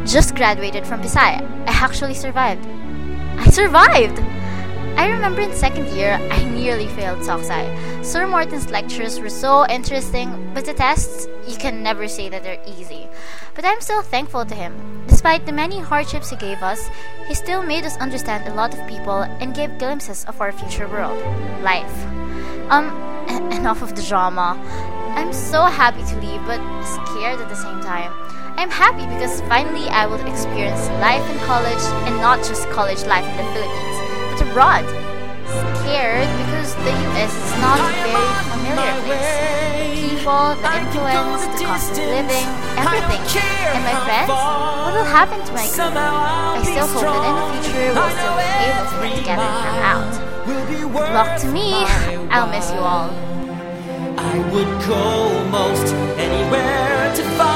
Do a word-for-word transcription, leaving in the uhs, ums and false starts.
just graduated from Bisaya. I actually survived. I survived! I remember in second year, I nearly failed Soksai. Sir Morton's lectures were so interesting, but the tests, you can never say that they're easy. But I'm still thankful to him. Despite the many hardships he gave us, he still made us understand a lot of people and gave glimpses of our future world. Life. Um, en- enough of the drama. I'm so happy to leave, but scared at the same time. I'm happy because finally I will experience life in college, and not just college life in the Philippines, but abroad. Scared because the U S is not a very familiar place. People, the influence, the cost of living, everything. And my friends, what will happen to my group? I still hope that in the future we'll still be able to work together and hang out. Good luck to me. I'll miss you all. I would go most anywhere to find